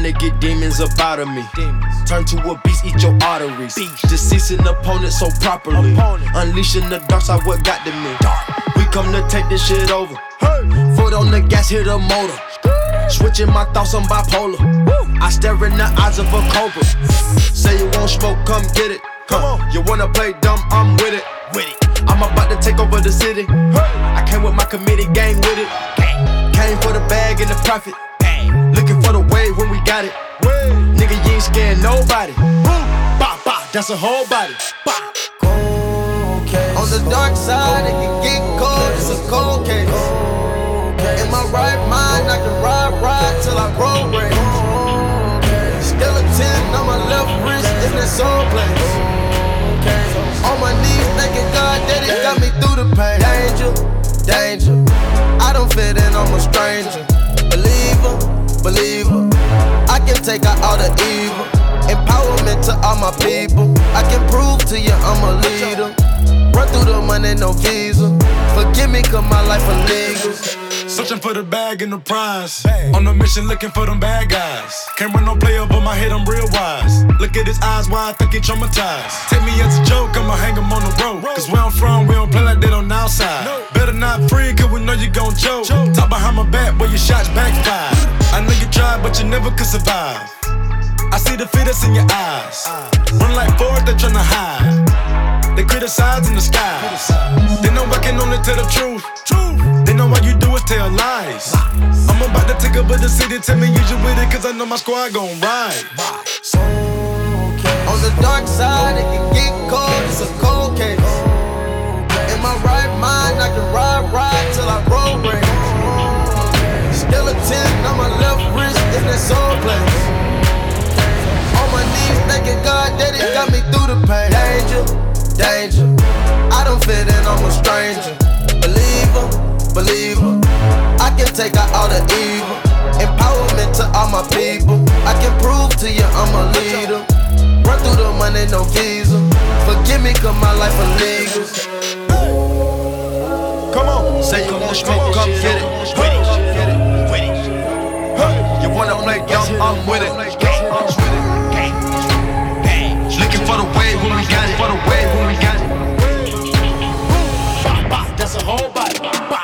trying to get demons up out of me. Turn to a beast, eat your arteries. Deceasing opponent so properly. Unleashing the dark side, what got to me. We come to take this shit over. Foot on the gas, hit the motor. Switching my thoughts, I'm bipolar. I stare in the eyes of a cobra. Say you won't smoke, come get it. Come on, you wanna play dumb, I'm with it. I'm about to take over the city. I came with my committee gang with it. Came for the bag and the profit. Looking for the wave when we got it. Nigga, you ain't scared nobody. Bah, bah, that's a whole body. Bah. On the dark side, it can get cold, it's a cold case. In my right mind, I can ride till I grow rage. Skeleton on my left wrist, in that soul place. On my knees, thanking God that He got me through the pain. Danger, I don't fit in, I'm a stranger. Believer, I can take out all the evil. Empowerment to all my people. I can prove to you I'm a leader. Run through the money, no visa. Forgive me, cause my life illegal. Searching for the bag and the prize. On a mission looking for them bad guys. Can't run no play up on my head, I'm real wise. Look at his eyes, why I think he traumatized. Take me as a joke, I'ma hang him on the road. Cause where I'm from, we don't play like that on the outside. Better not free, cause we know you gon' choke. Talk behind my back, boy, your shots backfire. I know you tried, but you never could survive. I see the fear that's in your eyes. Run like Ford, they tryna hide. They criticize in the sky. They know I can only tell the truth. They know all you do is tell lies. I'm about to take over the city, tell me you with it, cause I know my squad gon' ride. On the dark side, it can get cold, it's a cold case. In my right mind, I can ride till I grow rage. Skeleton on my left wrist, in that soul place. On my knees, thanking God that He got me through the pain. Danger, I don't fit in, I'm a stranger. Believer, I can take out all the evil. Empowerment to all my people. I can prove to you I'm a leader. Run through the money, no visa. Forgive me, cause my life illegal. Come on, say you want smoke, come get it. You wanna play dumb, I'm with it. Looking for the wave when we got it. For the wave when we got it. That's a whole body.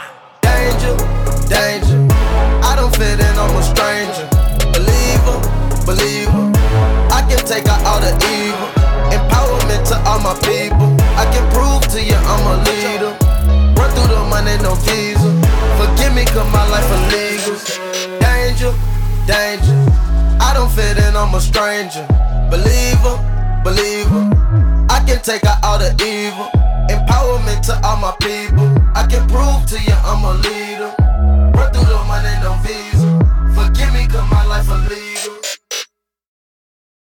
Danger, I don't fit in, I'm a stranger. Believer, I can take out all the evil. Empowerment to all my people. I can prove to you I'm a leader. Run through the money, no visa. Forgive me, cause my life illegal. Danger, I don't fit in, I'm a stranger. Believer, I can take out all the evil. Empowerment to all my people. I can prove to you